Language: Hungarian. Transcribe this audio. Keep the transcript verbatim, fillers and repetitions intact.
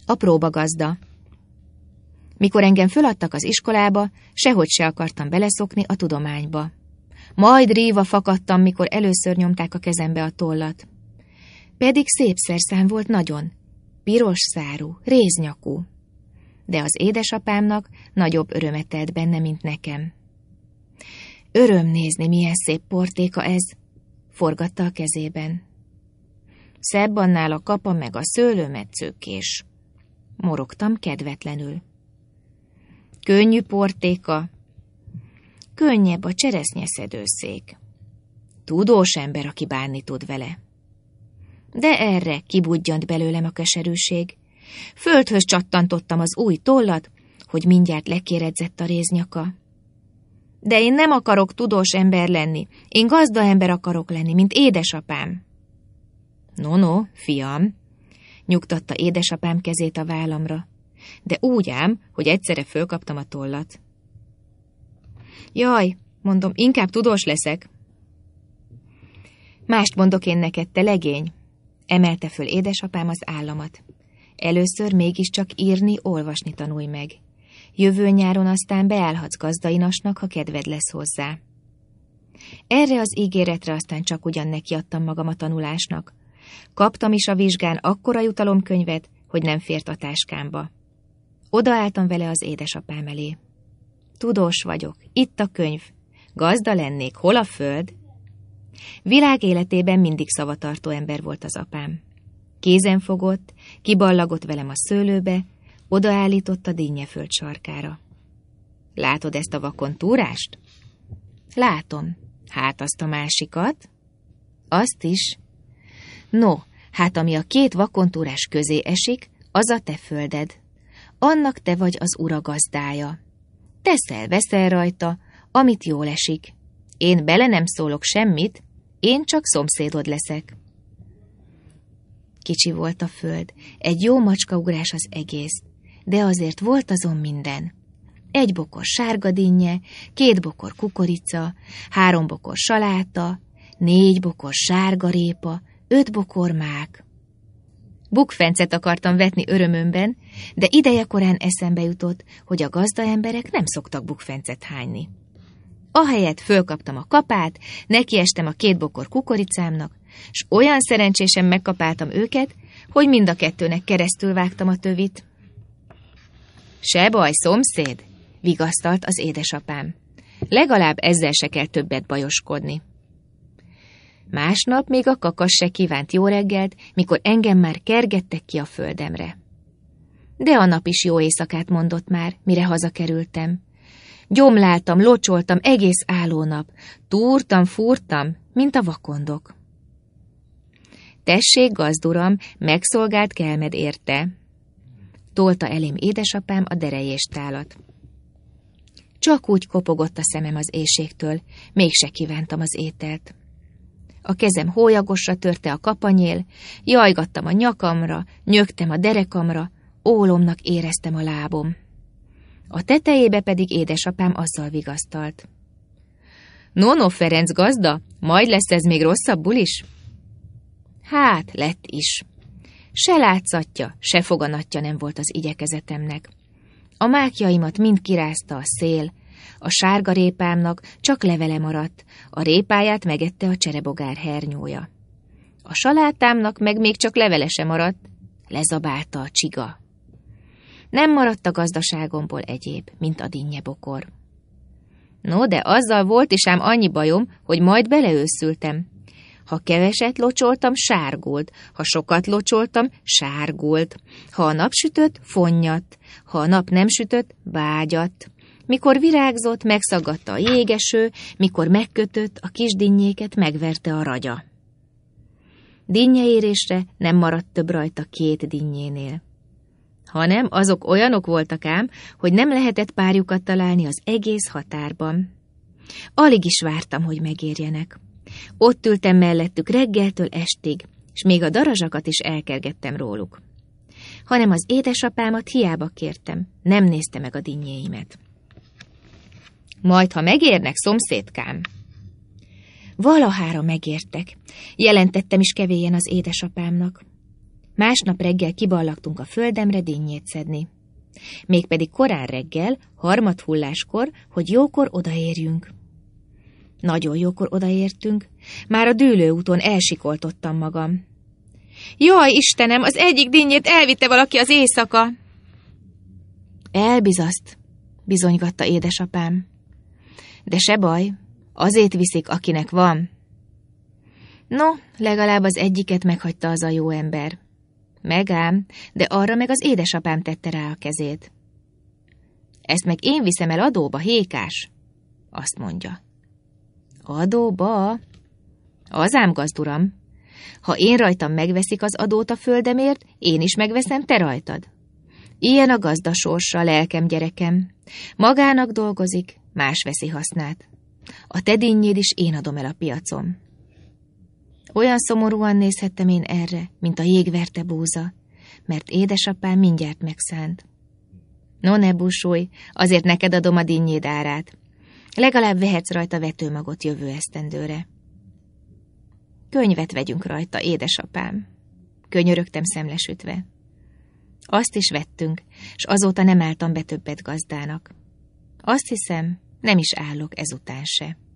A próbagazda. Mikor engem föladtak az iskolába, sehogy se akartam beleszokni a tudományba. Majd ríva fakadtam, mikor először nyomták a kezembe a tollat. Pedig szép szerszám volt nagyon, piros szárú, réznyakú. De az édesapámnak nagyobb örömet telt benne, mint nekem. Öröm nézni, milyen szép portéka ez, forgatta a kezében. Szebb annál a kapa meg a szőlőmetszőkés. Morogtam kedvetlenül. Könnyű portéka, könnyebb a cseresznyeszedőszék. Tudós ember, aki bánni tud vele. De erre kibudjant belőlem a keserűség. Földhöz csattantottam az új tollat, hogy mindjárt lekéredzett a réznyaka. De én nem akarok tudós ember lenni, én gazda ember akarok lenni, mint édesapám. No, no, fiam, nyugtatta édesapám kezét a vállamra, de úgy ám, hogy egyszerre fölkaptam a tollat. Jaj, mondom, inkább tudós leszek. Mást mondok én neked, te legény, emelte föl édesapám az államat. Először mégiscsak írni, olvasni tanulj meg. Jövő nyáron aztán beállhatsz gazdainasnak, ha kedved lesz hozzá. Erre az ígéretre aztán csak ugyan nekiadtam magam a tanulásnak. Kaptam is a vizsgán akkora jutalomkönyvet, hogy nem fért a táskámba. Odaálltam vele az édesapám elé. Tudós vagyok, itt a könyv. Gazda lennék, hol a föld? Világ életében mindig szavatartó ember volt az apám. Kézen fogott, kiballagott velem a szőlőbe, odaállított a dinnyeföld sarkára. Látod ezt a vakon túrást? Látom. Hát azt a másikat? Azt is. No, hát ami a két vakontúrás közé esik, az a te földed. Annak te vagy az ura gazdája. Teszel, veszel rajta, amit jól esik. Én bele nem szólok semmit, én csak szomszédod leszek. Kicsi volt a föld, egy jó macskaugrás az egész, de azért volt azon minden. Egy bokor sárga dinnye, két bokor kukorica, három bokor saláta, négy bokor sárgarépa, öt bokor mák. Bukfencet akartam vetni örömömben, de idejekorán eszembe jutott, hogy a gazda emberek nem szoktak bukfencet hányni. Ahelyett fölkaptam a kapát, nekiestem a két bokor kukoricámnak, s olyan szerencsésen megkapáltam őket, hogy mind a kettőnek keresztül vágtam a tövit. Se baj, szomszéd, vigasztalt az édesapám. Legalább ezzel se kell többet bajoskodni. Másnap még a kakas se kívánt jó reggelt, mikor engem már kergettek ki a földemre. De a nap is jó éjszakát mondott már, mire hazakerültem. Gyomláltam, locsoltam egész állónap, túrtam, fúrtam, mint a vakondok. Tessék, gazduram, megszolgált kelmed érte. Tolta elém édesapám a derejéstálat. Csak úgy kopogott a szemem az éhségtől, mégse kívántam az ételt. A kezem hólyagosra törte a kapanyél, jajgattam a nyakamra, nyögtem a derekamra, ólomnak éreztem a lábom. A tetejébe pedig édesapám azzal vigasztalt. No, no, Ferenc gazda, majd lesz ez még rosszabbul is? Hát, lett is. Se látszatja, se foganatja nem volt az igyekezetemnek. A mákjaimat mind kirázta a szél, a sárga répámnak csak levele maradt, a répáját megette a cserebogár hernyója. A salátámnak meg még csak levele sem maradt, lezabálta a csiga. Nem maradt a gazdaságomból egyéb, mint a dinnyebokor. No, de azzal volt is ám annyi bajom, hogy majd beleőszültem. Ha keveset locsoltam, sárgult, ha sokat locsoltam, sárgult. Ha a nap sütött, fonnyadt, ha a nap nem sütött, vágyadt. Mikor virágzott, megszaggatta a jégeső, mikor megkötött, a kis dinnyéket megverte a ragya. Dinnyeérésre nem maradt több rajta két dinnyénél. Hanem azok olyanok voltak ám, hogy nem lehetett párjukat találni az egész határban. Alig is vártam, hogy megérjenek. Ott ültem mellettük reggeltől estig, és még a darazsakat is elkergettem róluk. Hanem az édesapámat hiába kértem, nem nézte meg a dinnyéimet. Majd, ha megérnek, szomszédkám. Valahára megértek, jelentettem is kevélyen az édesapámnak. Másnap reggel kiballagtunk a földemre dinnyét szedni. Mégpedig korán reggel, harmadhulláskor, hogy jókor odaérjünk. Nagyon jókor odaértünk, már a dűlőúton elsikoltottam magam. Jaj, Istenem, az egyik dinnyét elvitte valaki az éjszaka! Elbizaszt, bizonygatta édesapám. De se baj, azért viszik, akinek van. No, legalább az egyiket meghagyta az a jó ember. Megám, de arra meg az édesapám tette rá a kezét. Ezt meg én viszem el adóba, Hékás, azt mondja. Adóba? Az ám, gazduram. Ha én rajtam megveszik az adót a földemért, én is megveszem te rajtad. Ilyen a gazda sorsa, lelkem gyerekem. Magának dolgozik, más veszi hasznát. A te dinnyéd is én adom el a piacon. Olyan szomorúan nézhettem én erre, mint a jégverte búza, mert édesapám mindjárt megszánt. No, ne búsulj, azért neked adom a dinnyéd árát. Legalább vehetsz rajta vetőmagot jövő esztendőre. Könyvet vegyünk rajta, édesapám. Könyörögtem szemlesütve. Azt is vettünk, s azóta nem álltam be többet gazdának. Azt hiszem, nem is állok ezután se.